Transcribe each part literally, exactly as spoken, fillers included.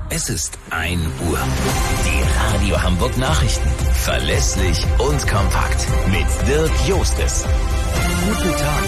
Es ist ein Uhr. Die Radio Hamburg Nachrichten. Verlässlich und kompakt. Mit Dirk Jostes. Guten Tag.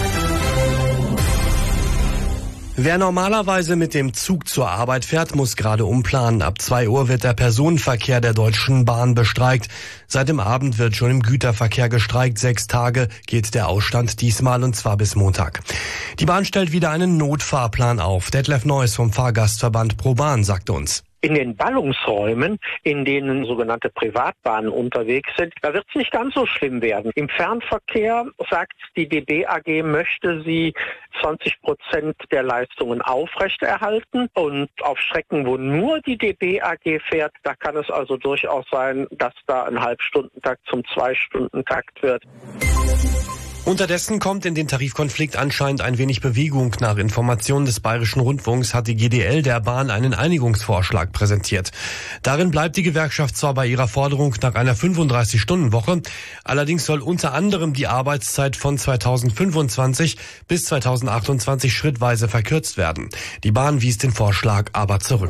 Wer normalerweise mit dem Zug zur Arbeit fährt, muss gerade umplanen. Ab zwei Uhr wird der Personenverkehr der Deutschen Bahn bestreikt. Seit dem Abend wird schon im Güterverkehr gestreikt. Sechs Tage geht der Ausstand diesmal, und zwar bis Montag. Die Bahn stellt wieder einen Notfahrplan auf. Detlef Neuss vom Fahrgastverband ProBahn sagte uns: In den Ballungsräumen, in denen sogenannte Privatbahnen unterwegs sind, da wird es nicht ganz so schlimm werden. Im Fernverkehr sagt die D B A G, möchte sie zwanzig Prozent der Leistungen aufrechterhalten. Und auf Strecken, wo nur die D B A G fährt, da kann es also durchaus sein, dass da ein Halbstundentakt zum Zwei-Stunden-Takt wird. Unterdessen kommt in den Tarifkonflikt anscheinend ein wenig Bewegung. Nach Informationen des Bayerischen Rundfunks hat die G D L der Bahn einen Einigungsvorschlag präsentiert. Darin bleibt die Gewerkschaft zwar bei ihrer Forderung nach einer fünfunddreißig-Stunden-Woche, allerdings soll unter anderem die Arbeitszeit von zweitausendfünfundzwanzig bis zweitausendachtundzwanzig schrittweise verkürzt werden. Die Bahn wies den Vorschlag aber zurück.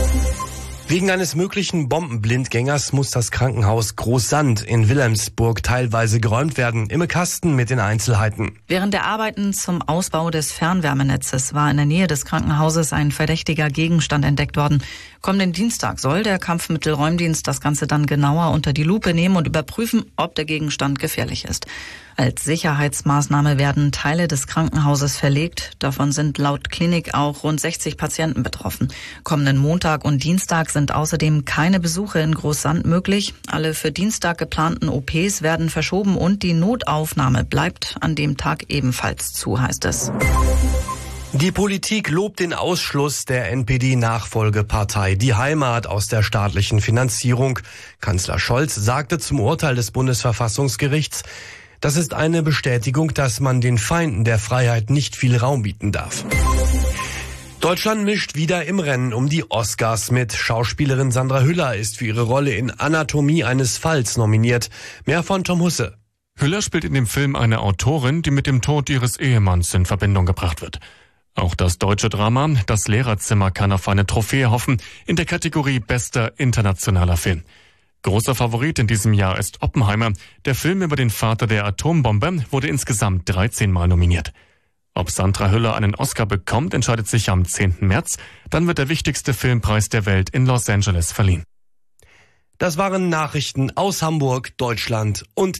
Wegen eines möglichen Bombenblindgängers muss das Krankenhaus Großsand in Wilhelmsburg teilweise geräumt werden. Imme Kasten mit den Einzelheiten. Während der Arbeiten zum Ausbau des Fernwärmenetzes war in der Nähe des Krankenhauses ein verdächtiger Gegenstand entdeckt worden. Kommenden Dienstag soll der Kampfmittelräumdienst das Ganze dann genauer unter die Lupe nehmen und überprüfen, ob der Gegenstand gefährlich ist. Als Sicherheitsmaßnahme werden Teile des Krankenhauses verlegt. Davon sind laut Klinik auch rund sechzig Patienten betroffen. Kommenden Montag und Dienstag sind außerdem keine Besuche in Großsand möglich. Alle für Dienstag geplanten O Ps werden verschoben und die Notaufnahme bleibt an dem Tag ebenfalls zu, heißt es. Die Politik lobt den Ausschluss der N P D-Nachfolgepartei Die Heimat aus der staatlichen Finanzierung. Kanzler Scholz sagte zum Urteil des Bundesverfassungsgerichts: Das ist eine Bestätigung, dass man den Feinden der Freiheit nicht viel Raum bieten darf. Deutschland mischt wieder im Rennen um die Oscars mit. Schauspielerin Sandra Hüller ist für ihre Rolle in Anatomie eines Falls nominiert. Mehr von Tom Husse. Hüller spielt in dem Film eine Autorin, die mit dem Tod ihres Ehemanns in Verbindung gebracht wird. Auch das deutsche Drama Das Lehrerzimmer kann auf eine Trophäe hoffen in der Kategorie Bester internationaler Film. Großer Favorit in diesem Jahr ist Oppenheimer. Der Film über den Vater der Atombombe wurde insgesamt dreizehn Mal nominiert. Ob Sandra Hüller einen Oscar bekommt, entscheidet sich am zehnten März. Dann wird der wichtigste Filmpreis der Welt in Los Angeles verliehen. Das waren Nachrichten aus Hamburg, Deutschland und